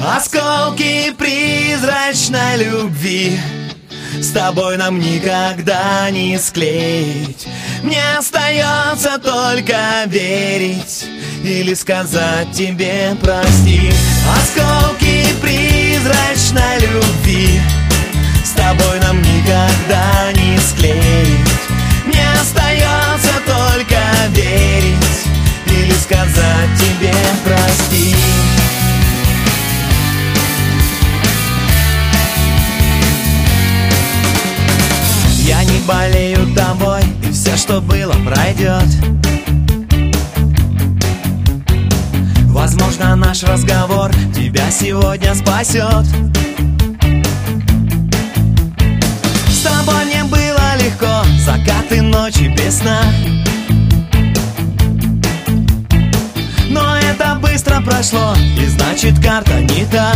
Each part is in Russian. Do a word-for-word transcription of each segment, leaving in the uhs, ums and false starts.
Осколки призрачной любви с тобой нам никогда не склеить. Мне остается только верить или сказать тебе прости. Осколки призрачной любви с тобой нам никогда не склеить. Мне остается только верить или сказать тебе прости. Я не болею тобой, и все, что было, пройдет. Возможно, наш разговор тебя сегодня спасет. С тобой мне было легко, закаты ночи без сна. Но это быстро прошло, и значит карта не та.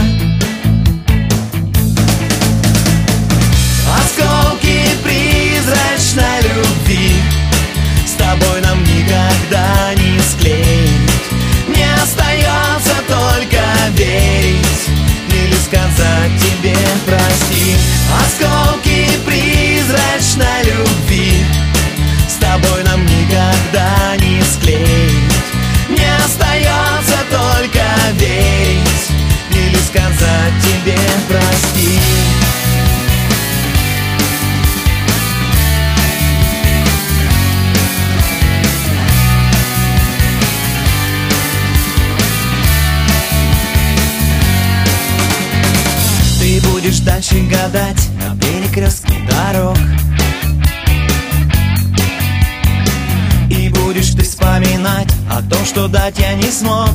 Осколки призрачной любви с тобой нам никогда не склеить. Мне остается только верить или сказать тебе прости. Осколки призрачной любви с тобой нам никогда не склеить. Мне остается только верить или сказать тебе прости. Ты будешь дальше гадать на перекрестке дорог, и будешь ты вспоминать о том, что дать я не смог.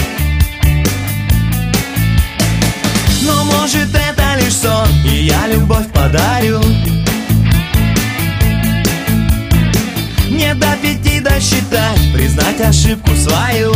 Но может это лишь сон, и я любовь подарю. Не до пяти досчитать, признать ошибку свою.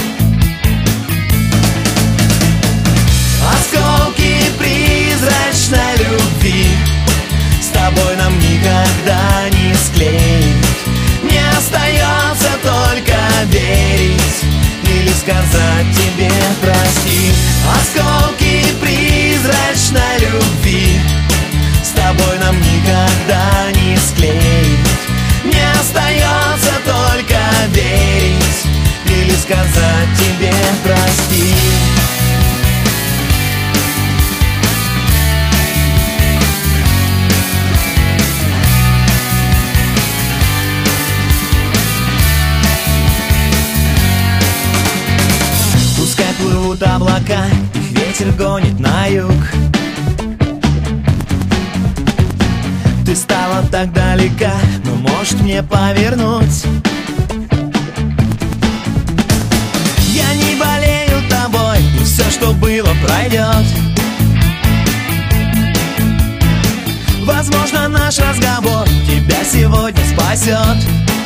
Осколки призрачной любви с тобой нам никогда не склеить. Мне остается только верить или сказать тебе прости. Осколки призрачной любви с тобой нам никогда не склеить. Мне остается только верить или сказать тебе прости. Плывут облака, их ветер гонит на юг. Ты стала так далека, но может мне повернуть. Я не болею тобой, и все, что было, пройдет. Возможно, наш разговор тебя сегодня спасет.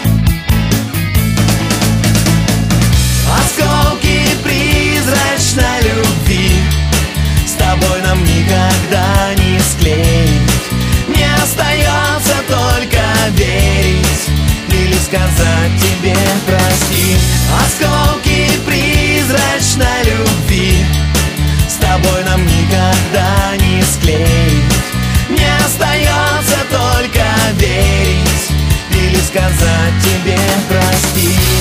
Осколки призрачной любви с тобой нам никогда не склеить. Мне остается только верить или сказать тебе прости. Осколки призрачной любви с тобой нам никогда не склеить. Мне остается только верить или сказать тебе прости.